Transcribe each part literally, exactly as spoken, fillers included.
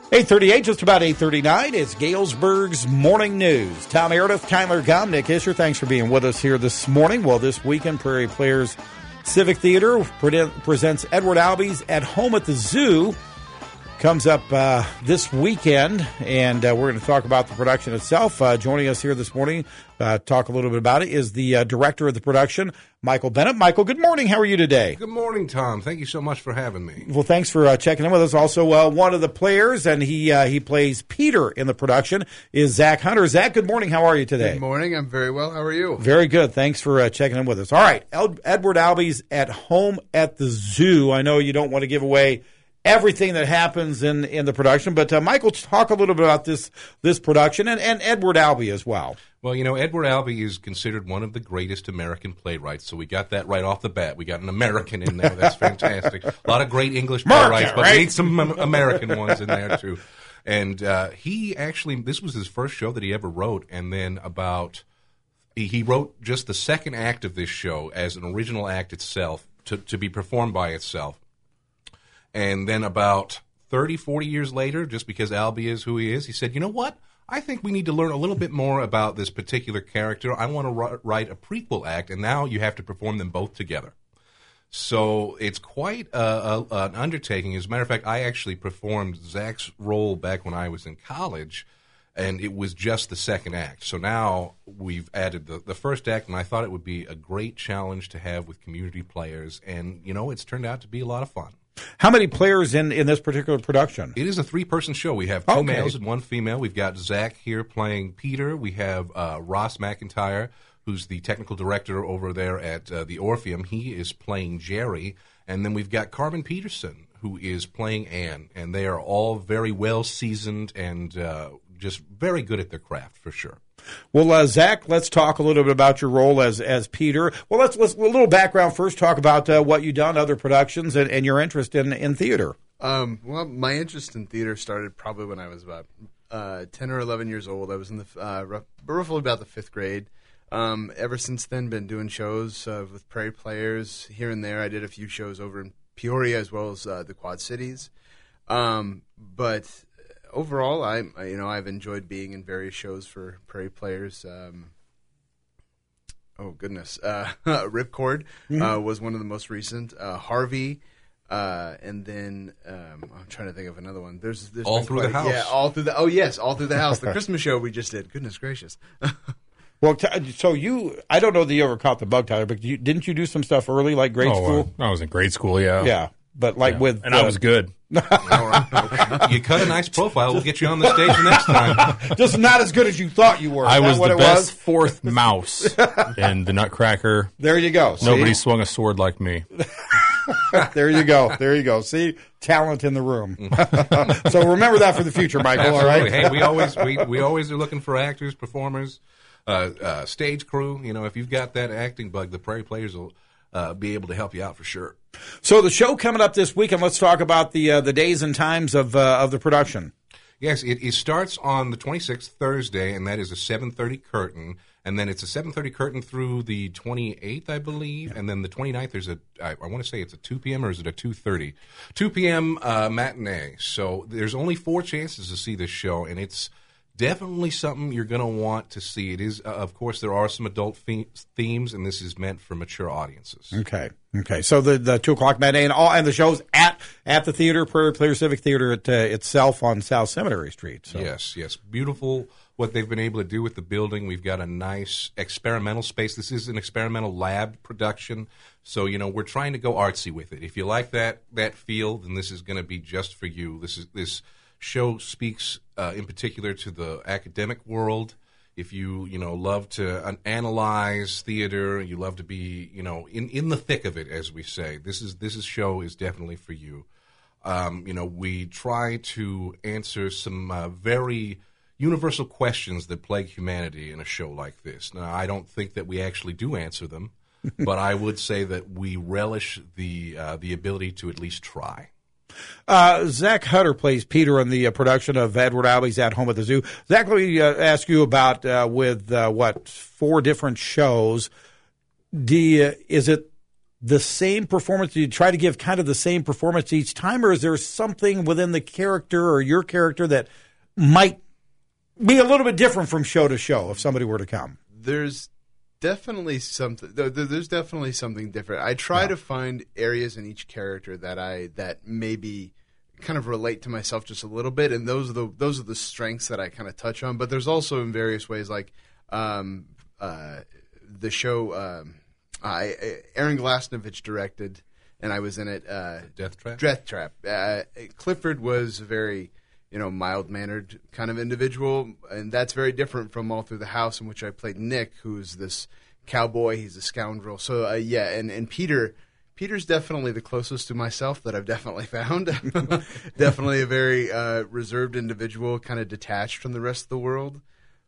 eight thirty-eight, just about eight thirty-nine. It's Galesburg's Morning News. Tom Meredith, Tyler Gum, Nick Isher, thanks for being with us here this morning. Well, this weekend, Prairie Players Civic Theater presents Edward Albee's At Home at the Zoo. Comes up uh, this weekend, and uh, we're going to talk about the production itself. Uh, joining us here this morning, uh, talk a little bit about it, is the uh, director of the production, Michael Bennett. Michael, good morning. How are you today? Good morning, Tom. Thank you so much for having me. Well, thanks for uh, checking in with us. Also, uh, one of the players, and he uh, he plays Peter in the production, is Zach Hunter. Zach, good morning. How are you today? Good morning. I'm very well. How are you? Very good. Thanks for uh, checking in with us. All right, Ed- Edward Albee's At Home at the Zoo. I know you don't want to give away everything that happens in, in the production, but uh, Michael, talk a little bit about this this production and, and Edward Albee as well. Well, you know, Edward Albee is considered one of the greatest American playwrights, so we got that right off the bat. We got an American in there. That's fantastic. A lot of great English playwrights, but right? we need some American ones in there, too. And uh, he actually, this was his first show that he ever wrote, and then about, he, he wrote just the second act of this show as an original act itself, to, to be performed by itself. And then about thirty, forty years later, just because Albee is who he is, he said, you know what? I think we need to learn a little bit more about this particular character. I want to write a prequel act, and now you have to perform them both together. So it's quite a, a, an undertaking. As a matter of fact, I actually performed Zach's role back when I was in college, and it was just the second act. So now we've added the, the first act, and I thought it would be a great challenge to have with community players. And, you know, it's turned out to be a lot of fun. How many players in, in this particular production? It is a three-person show. We have two okay. males and one female. We've got Zach here playing Peter. We have uh, Ross McIntyre, who's the technical director over there at uh, the Orpheum. He is playing Jerry. And then we've got Carmen Peterson, who is playing Anne. And they are all very well-seasoned and uh, just very good at their craft, for sure. Well, uh, Zach, let's talk a little bit about your role as as Peter. Well, let's let's a little background first. Talk about uh, what you've done, other productions, and, and your interest in in theater. Um, well, my interest in theater started probably when I was about uh, ten or eleven years old. I was in the uh, rough, roughly about the fifth grade. Um, ever since then, been doing shows uh, with Prairie Players here and there. I did a few shows over in Peoria as well as uh, the Quad Cities, um, but. Overall, I you know I've enjoyed being in various shows for Prairie Players. Um, oh goodness, uh, Ripcord mm-hmm. uh, was one of the most recent. Uh, Harvey, uh, and then um, I'm trying to think of another one. There's, there's all through quite, the house. Yeah, all through the. Oh yes, all through the house. The Christmas show we just did. Goodness gracious. Well, t- so you, I don't know that you ever caught the bug, Tyler, but you, didn't you do some stuff early, like grade oh, school? Uh, I was in grade school, yeah. Yeah, but like yeah. with... And uh, I was good. You cut a nice profile. We'll get you on the stage next time. Just not as good as you thought you were. I was what the it best was? fourth mouse in the Nutcracker. There you go. Nobody See? swung a sword like me. There you go. There you go. See, talent in the room. So remember that for the future, Michael. Absolutely. All right. Hey, we always we we always are looking for actors, performers, uh, uh, stage crew. You know, if you've got that acting bug, the Prairie Players will uh, be able to help you out for sure. So the show coming up this weekend. Let's talk about the uh, the days and times of uh, of the production. Yes, it, it starts on the twenty-sixth, Thursday, and that is a seven thirty curtain. And then it's a seven thirty curtain through the twenty-eighth, I believe. Yeah. And then the twenty-ninth, there's a, I, I want to say it's a two p.m. or is it a two thirty? two p.m. Uh, matinee. So there's only four chances to see this show, and it's definitely something you're going to want to see. It is, uh, of course, there are some adult the- themes, and this is meant for mature audiences. Okay, okay. So the, the two o'clock matinee and all, and the show's at at the theater, Prairie Players Civic Theater at, uh, itself on South Cemetery Street. So. Yes, yes, beautiful. What they've been able to do with the building. We've got a nice experimental space. This is an experimental lab production, so you know we're trying to go artsy with it. If you like that that feel, then this is going to be just for you. This is this show speaks uh, in particular to the academic world. If you you know love to uh, analyze theater, you love to be you know in, in the thick of it, as we say. This is this is show is definitely for you. Um, you know we try to answer some uh, very universal questions that plague humanity in a show like this. Now, I don't think that we actually do answer them, but I would say that we relish the uh, the ability to at least try. Uh, Zach Hunter plays Peter in the uh, production of Edward Albee's At Home at the Zoo. Zach, let me uh, ask you about uh, with uh, what four different shows. Do you, is it the same performance? Do you try to give kind of the same performance each time, or is there something within the character or your character that might be a little bit different from show to show if somebody were to come? There's definitely something. There's definitely something different. I try yeah. to find areas in each character that I that maybe kind of relate to myself just a little bit, and those are the those are the strengths that I kind of touch on. But there's also in various ways, like um, uh, the show um, I, Aaron Glasnovich directed, and I was in it. Uh, Death Trap. Death Trap. Uh, Clifford was very, you know, mild-mannered kind of individual, and that's very different from All Through the House, in which I played Nick, who's this cowboy. He's a scoundrel. So uh, yeah, and and Peter. Peter's definitely the closest to myself that I've definitely found. Definitely a very uh, reserved individual, kind of detached from the rest of the world,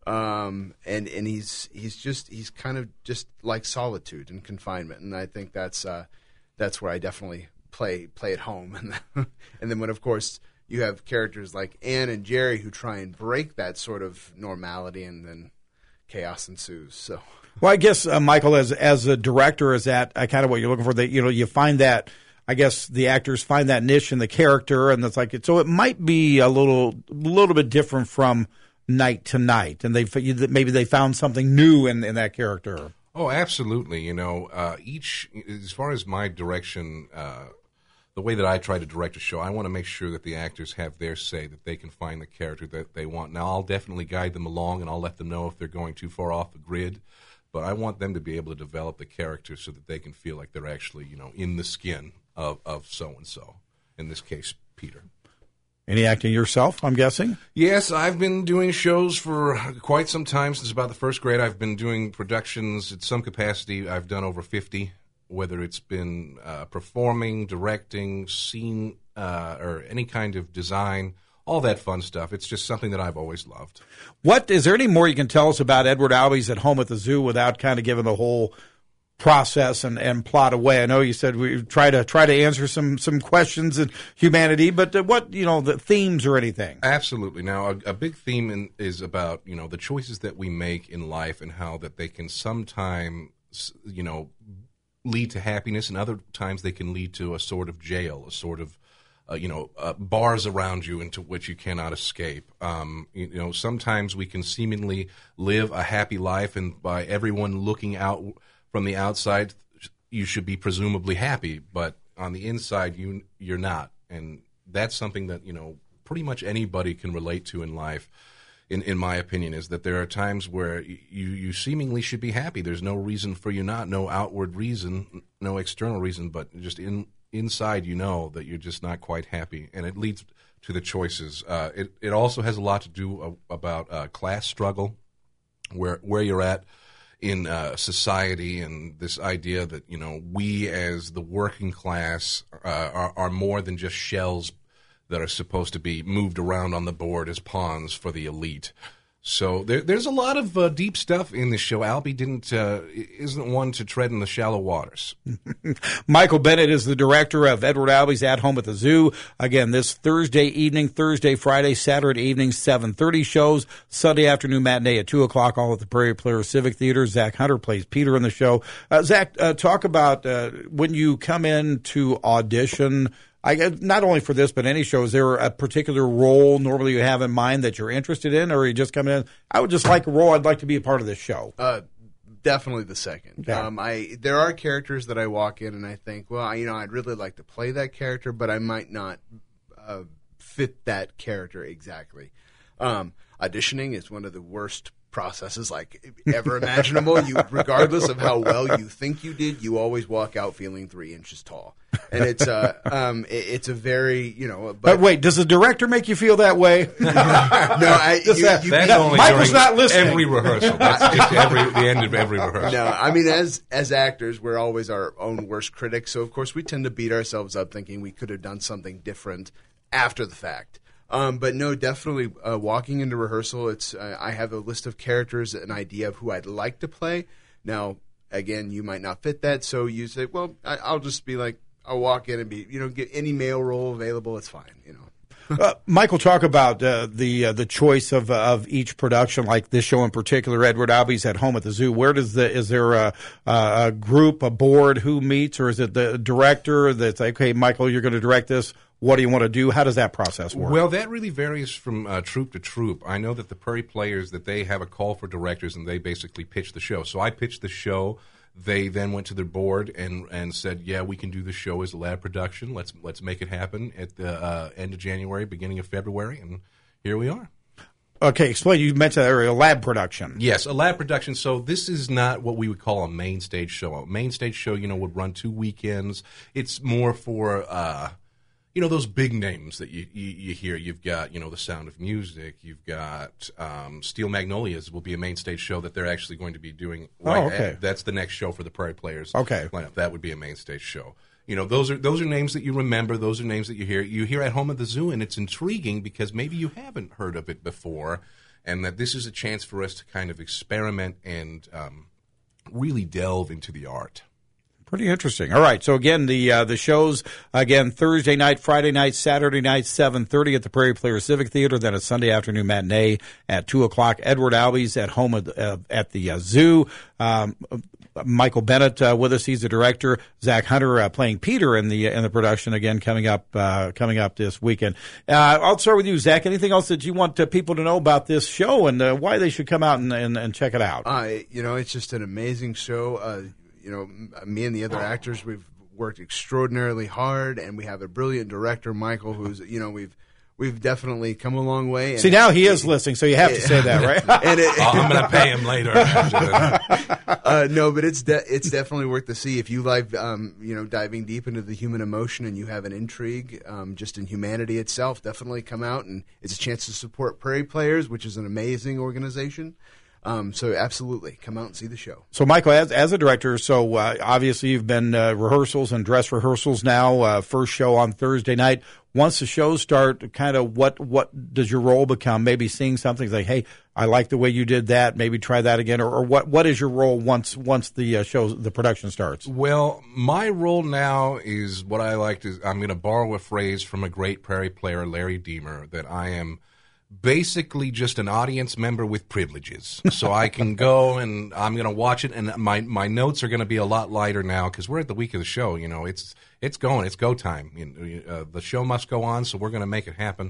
um, and and he's he's just he's kind of just like solitude and confinement, and I think that's uh, that's where I definitely play play at home. And and then when of course you have characters like Ann and Jerry who try and break that sort of normality, and then chaos ensues. So. Well, I guess, uh, Michael, as as a director, is that uh, kind of what you're looking for? That, you know, you find that, I guess the actors find that niche in the character, and it's like, so it might be a little little bit different from night to night, and they maybe they found something new in, in that character. Oh, absolutely. You know, uh, each, as far as my direction, uh, the way that I try to direct a show, I want to make sure that the actors have their say, that they can find the character that they want. Now, I'll definitely guide them along, and I'll let them know if they're going too far off the grid. But I want them to be able to develop the character so that they can feel like they're actually, you know, in the skin of, of so-and-so. In this case, Peter. Any acting yourself, I'm guessing? Yes, I've been doing shows for quite some time, since about the first grade. I've been doing productions at some capacity. I've done over fifty, whether it's been uh, performing, directing, scene, uh, or any kind of design. All that fun stuff. It's just something that I've always loved. What is there any more you can tell us about Edward Albee's At Home at the Zoo without kind of giving the whole process and, and plot away? I know you said we try to try to answer some some questions in humanity, but uh, what, you know, the themes or anything? Absolutely. Now, a, a big theme in, is about, you know, the choices that we make in life and how that they can sometimes, you know, lead to happiness, and other times they can lead to a sort of jail, a sort of Uh, you know, uh, bars around you into which you cannot escape. Um, you, you know, sometimes we can seemingly live a happy life, and by everyone looking out from the outside, you should be presumably happy, but on the inside, you you're not. And that's something that, you know, pretty much anybody can relate to in life. In in my opinion, is that there are times where you you seemingly should be happy. There's no reason for you not, no outward reason, no external reason, but just in. Inside, you know that you're just not quite happy, and it leads to the choices. Uh, it it also has a lot to do uh, about uh, class struggle, where where you're at in uh, society, and this idea that, you know, we as the working class uh, are, are more than just shells that are supposed to be moved around on the board as pawns for the elite. So there, there's a lot of uh, deep stuff in this show. Albee didn't uh, isn't one to tread in the shallow waters. Michael Bennett is the director of Edward Albee's At Home at the Zoo. Again, this Thursday evening, Thursday, Friday, Saturday evening, seven thirty shows. Sunday afternoon matinee at two o'clock, all at the Prairie Players Civic Theater. Zach Hunter plays Peter in the show. Uh, Zach, uh, talk about uh, when you come in to audition, I, not only for this, but any show, is there a particular role normally you have in mind that you're interested in, or are you just coming in, I would just like a role, I'd like to be a part of this show? Uh, definitely the second. Yeah. Um, I There are characters that I walk in and I think, well, I, you know, I'd really like to play that character, but I might not uh, fit that character exactly. Um, auditioning is one of the worst processes like ever imaginable. You, regardless of how well you think you did, you always walk out feeling three inches tall, and it's uh, um, it, it's a very, you know. But, but wait, does the director make you feel that way? no, I, you, that, you, that's you, only Michael's not listening. Every rehearsal. That's just every the end of every rehearsal. No, I mean, as as actors, we're always our own worst critics. So of course, we tend to beat ourselves up, thinking we could have done something different after the fact. Um, but no, definitely uh, walking into rehearsal, it's uh, I have a list of characters, an idea of who I'd like to play. Now, again, you might not fit that, so you say, well, I, I'll just be like, I'll walk in and be, you know, get any male role available, it's fine, you know. Uh, Michael, talk about uh, the uh, the choice of uh, of each production, like this show in particular, Edward Albie's at Home at the Zoo. Where does the is there a, a group, a board who meets, or is it the director that's like, okay, Michael, you're going to direct this? What do you want to do? How does that process work? Well, that really varies from uh, troop to troop. I know that the Prairie Players, that they have a call for directors, and they basically pitch the show. So I pitched the show. They then went to their board and, and said, yeah, we can do the show as a lab production. Let's let's make it happen at the uh, end of January, beginning of February, and here we are. Okay, explain. You mentioned a lab production. Yes, a lab production. So this is not what we would call a main stage show. A main stage show, you know, would run two weekends. It's more for... Uh, You know, those big names that you, you, you hear. You've got, you know, The Sound of Music. You've got um, Steel Magnolias will be a main stage show that they're actually going to be doing. Right oh, okay. At, that's the next show for the Prairie Players. Okay. Lineup. That would be a main stage show. You know, those are those are names that you remember. Those are names that you hear. You hear at Home at the Zoo, and it's intriguing because maybe you haven't heard of it before, and that this is a chance for us to kind of experiment and um, really delve into the art. Pretty interesting. All right. So again, the uh, the shows again Thursday night, Friday night, Saturday night, seven thirty at the Prairie Players Civic Theater. Then a Sunday afternoon matinee at two o'clock. Edward Albie's at Home at the, uh, at the uh, Zoo. Um, Michael Bennett uh, with us. He's the director. Zach Hunter uh, playing Peter in the in the production again coming up uh, coming up this weekend. Uh, I'll start with you, Zach. Anything else that you want uh, people to know about this show and uh, why they should come out and, and, and check it out? Uh, you know, it's just an amazing show. Uh, You know, me and the other actors, we've worked extraordinarily hard, and we have a brilliant director, Michael, who's, you know, we've we've definitely come a long way. And See, now he is listening, so you have to say that, right? and it, Oh, I'm going to pay him later. uh, no, but it's de- it's definitely worth to see if you like, um, you know, diving deep into the human emotion, and you have an intrigue um, just in humanity itself. Definitely come out, and it's a chance to support Prairie Players, which is an amazing organization. Um, so absolutely, come out and see the show. So, Michael, as as a director, so uh, obviously you've been uh, rehearsals and dress rehearsals now. Uh, first show on Thursday night. Once the shows start, kind of what what does your role become? Maybe seeing something like, hey, I like the way you did that. Maybe try that again, or, or what what is your role once once the uh, show the production starts? Well, my role now is what I like to. I'm going to borrow a phrase from a great Prairie player, Larry Deemer, that I am basically just an audience member with privileges. So I can go and I'm going to watch it, and my my notes are going to be a lot lighter now because we're at the week of the show. You know, it's it's going, it's go time. You know, uh, the show must go on, so we're going to make it happen.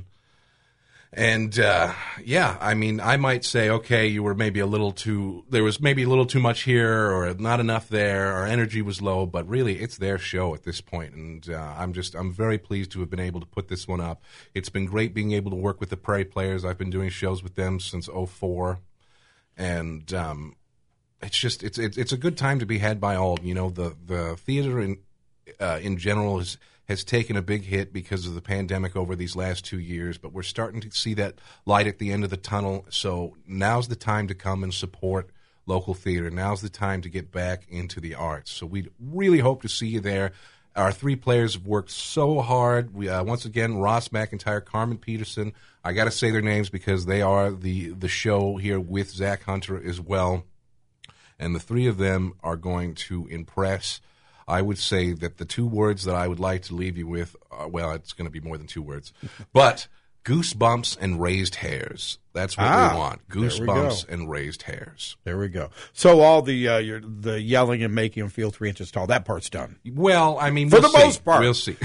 And uh, yeah, I mean, I might say, okay, you were maybe a little too. There was maybe a little too much here, or not enough there. Our energy was low, but really, it's their show at this point, and uh, I'm just I'm very pleased to have been able to put this one up. It's been great being able to work with the Prairie Players. I've been doing shows with them since oh four, and um, it's just it's, it's it's a good time to be had by all. You know, the the theater in uh, in general is. has taken a big hit because of the pandemic over these last two years, but we're starting to see that light at the end of the tunnel. So now's the time to come and support local theater. Now's the time to get back into the arts. So we really hope to see you there. Our three players have worked so hard. We, uh, once again, Ross McIntyre, Carmen Peterson. I got to say their names because they are the, the show here with Zach Hunter as well. And the three of them are going to impress. I would say that the two words that I would like to leave you with, are, well, it's going to be more than two words, but goosebumps and raised hairs. That's what Ah, we want. there we Goosebumps go. and raised hairs. There we go. So all the uh, your, the yelling and making them feel three inches tall, that part's done. Well, I mean, For we'll the see. most part. We'll see.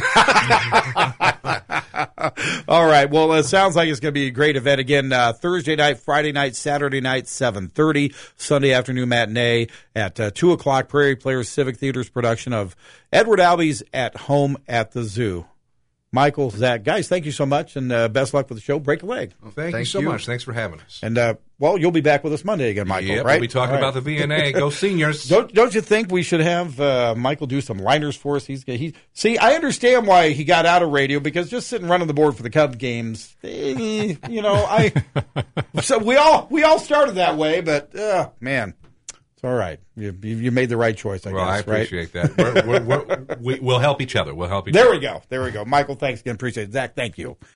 All right. Well, it sounds like it's going to be a great event. Again, uh, Thursday night, Friday night, Saturday night, seven thirty, Sunday afternoon matinee at uh, two o'clock, Prairie Players Civic Theater's production of Edward Albie's At Home at the Zoo. Michael, Zach, guys, thank you so much, and uh, best luck with the show. Break a leg. Well, thank, you Thank so you. much. Thanks for having us. And, uh, well, you'll be back with us Monday again, Michael, Yep, right? we'll be talking All right. about the V N A. Go Seniors. Don't don't you think we should have uh, Michael do some liners for us? He's he see. I understand why he got out of radio because just sitting running the board for the Cubs games, eh, you know. I so we all we all started that way, but uh, man, it's all right. You you you made the right choice. I Well, I guess, right? appreciate that. We're, we're, we're, we, we'll help each other. We'll help each There other. we go. There we go. Michael, thanks again. Appreciate it. Zach, thank you.